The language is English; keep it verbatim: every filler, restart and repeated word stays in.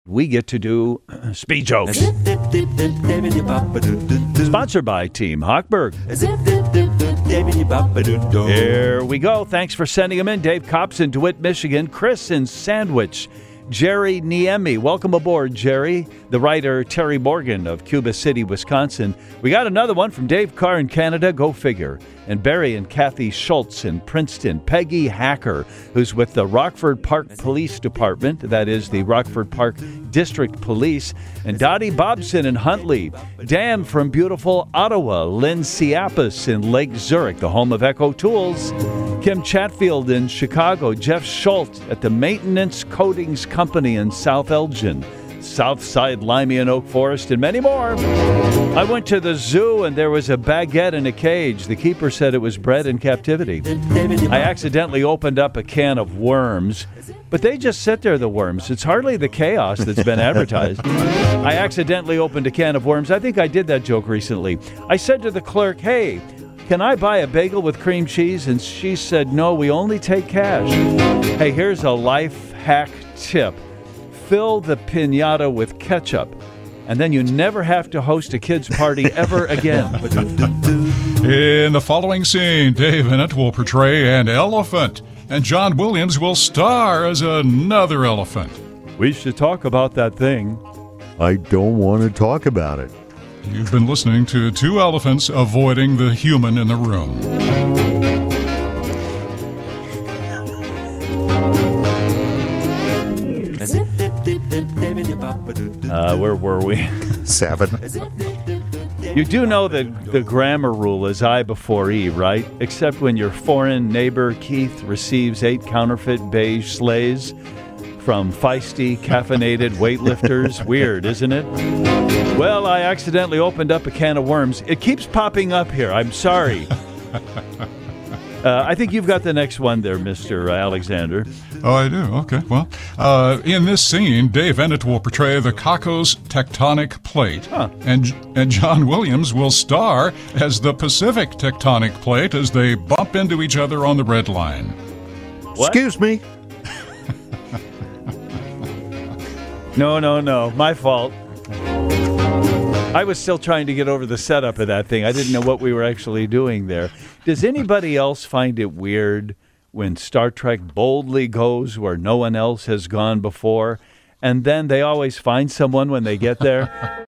we get to do speed jokes. Sponsored by Team Hochberg. Here we go. Thanks for sending them in. Dave Copps in DeWitt, Michigan. Chris in Sandwich. Jerry Niemi. Welcome aboard, Jerry. The writer Terry Morgan of Cuba City, Wisconsin. We got another one from Dave Carr in Canada. Go figure. And Barry and Kathy Schultz in Princeton. Peggy Hacker, who's with the Rockford Park Police Department. That is the Rockford Park District Police. And Dottie Bobson in Huntley. Dan from beautiful Ottawa. Lynn Ciapas in Lake Zurich, the home of Echo Tools. Kim Chatfield in Chicago. Jeff Schultz at the Maintenance Coatings Company in South Elgin. Southside Limey and Oak Forest, and many more. I went to the zoo and there was a baguette in a cage. The keeper said it was bred in captivity. I accidentally opened up a can of worms, but they just sit there, the worms. It's hardly the chaos that's been advertised. I accidentally opened a can of worms. I think I did that joke recently. I said to the clerk, hey, can I buy a bagel with cream cheese? And she said, no, we only take cash. Hey, here's a life hack tip. Fill the piñata with ketchup, and then you never have to host a kid's party ever again. In the following scene, Dave Ennett will portray an elephant, and John Williams will star as another elephant. We should talk about that thing. I don't want to talk about it. You've been listening to two elephants avoiding the human in the room. Uh, where were we? Seven. You do know that the grammar rule is I before E, right? Except when your foreign neighbor Keith receives eight counterfeit beige sleighs from feisty, caffeinated weightlifters. Weird, isn't it? Well, I accidentally opened up a can of worms. It keeps popping up here. I'm sorry. Uh, I think you've got the next one there, Mister Alexander. Oh, I do? Okay. Well, uh, in this scene, Dave Ennett will portray the Cocos Tectonic Plate, huh. and and John Williams will star as the Pacific Tectonic Plate as they bump into each other on the red line. What? Excuse me. No, no, no. My fault. I was still trying to get over the setup of that thing. I didn't know what we were actually doing there. Does anybody else find it weird when Star Trek boldly goes where no one else has gone before, and then they always find someone when they get there?